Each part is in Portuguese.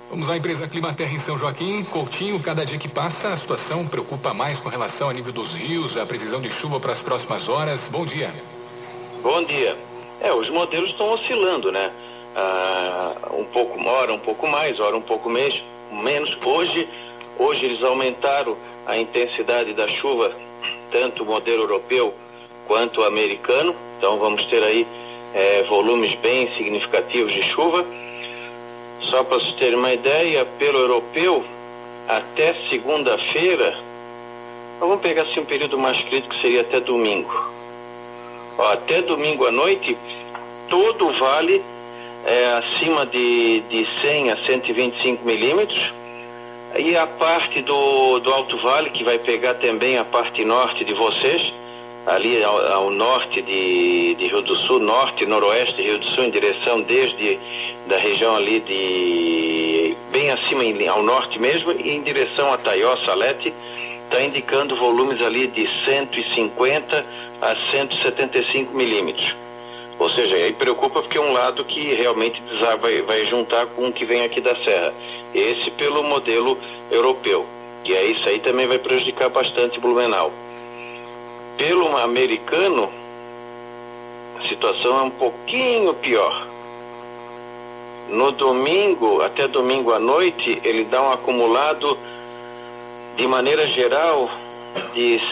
Vamos à empresa Climaterra em São Joaquim. Coutinho, cada dia que passa, a situação preocupa mais com relação ao nível dos rios, a previsão de chuva para as próximas horas. Bom dia. Bom dia. Os modelos estão oscilando, né? Hora um pouco mais, hora um pouco menos. Hoje eles aumentaram a intensidade da chuva, tanto o modelo europeu quanto o americano. Então vamos ter aí volumes bem significativos de chuva. Só para vocês terem uma ideia, pelo europeu, até segunda-feira, vamos pegar assim um período mais crítico, que seria até domingo. Até domingo à noite, todo o vale acima de 100 a 125 milímetros, e a parte do Alto Vale, que vai pegar também a parte norte de vocês, ali ao norte de Rio do Sul, norte e noroeste de Rio do Sul, em direção desde da região ali bem acima ao norte mesmo, e em direção a Taió, Salete, está indicando volumes ali de 150 a 175 milímetros. Ou seja, aí preocupa porque é um lado que realmente vai juntar com o que vem aqui da serra. Esse pelo modelo europeu. E aí isso aí também vai prejudicar bastante Blumenau. Pelo americano, a situação é um pouquinho pior. No domingo, até domingo à noite, ele dá um acumulado, de maneira geral, de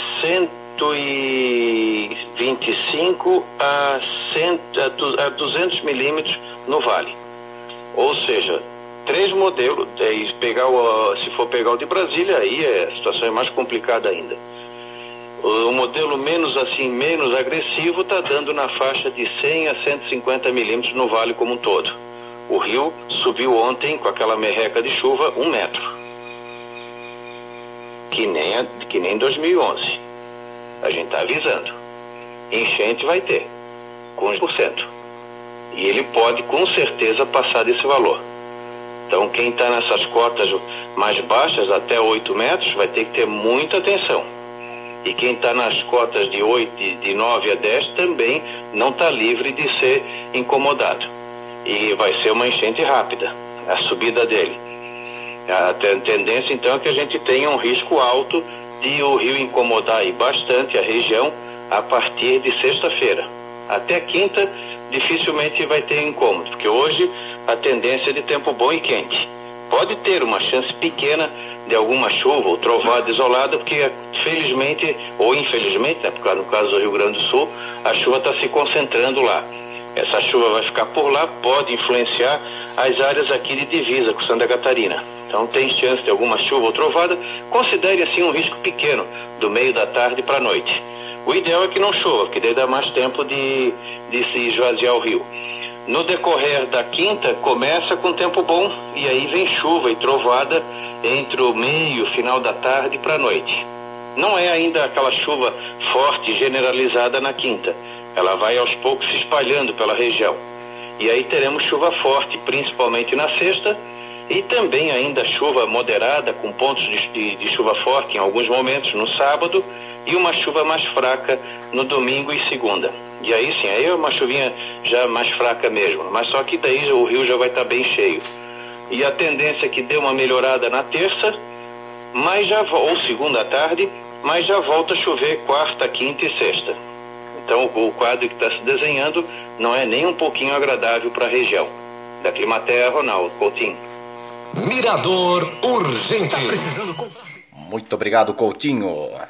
125 a 200 milímetros no vale. Ou seja, 3 modelos, se for pegar o de Brasília, aí a situação é mais complicada ainda. O modelo menos agressivo está dando na faixa de 100 a 150 milímetros no vale como um todo. O rio subiu ontem com aquela merreca de chuva 1 metro. Que nem 2011. A gente está avisando. Enchente vai ter, com 1%. E ele pode com certeza passar desse valor. Então quem está nessas cotas mais baixas, até 8 metros, vai ter que ter muita atenção. E quem está nas cotas de 9 a 10 também não está livre de ser incomodado. E vai ser uma enchente rápida, a subida dele. A tendência então é que a gente tenha um risco alto de o rio incomodar aí bastante a região a partir de sexta-feira. Até quinta dificilmente vai ter incômodo, porque hoje a tendência é de tempo bom e quente. Pode ter uma chance pequena de alguma chuva ou trovada isolada, porque felizmente ou infelizmente, né, porque no caso do Rio Grande do Sul, a chuva está se concentrando lá. Essa chuva vai ficar por lá, pode influenciar as áreas aqui de divisa com Santa Catarina. Então tem chance de alguma chuva ou trovada. Considere assim um risco pequeno, do meio da tarde para a noite. O ideal é que não chova, porque daí dá mais tempo de se esvaziar o rio. No decorrer da quinta, começa com tempo bom, e aí vem chuva e trovada entre o meio e final da tarde para a noite. Não é ainda aquela chuva forte generalizada na quinta. Ela vai aos poucos se espalhando pela região. E aí teremos chuva forte, principalmente na sexta, e também ainda chuva moderada, com pontos de chuva forte em alguns momentos no sábado, e uma chuva mais fraca no domingo e segunda. E aí sim, aí é uma chuvinha já mais fraca mesmo, mas só que daí o rio já vai estar bem cheio. E a tendência é que dê uma melhorada na terça, ou segunda à tarde, mas já volta a chover quarta, quinta e sexta. Então o quadro que está se desenhando não é nem um pouquinho agradável para a região. Da Climaterra, Ronaldo Coutinho. Mirador urgente. Muito obrigado, Coutinho.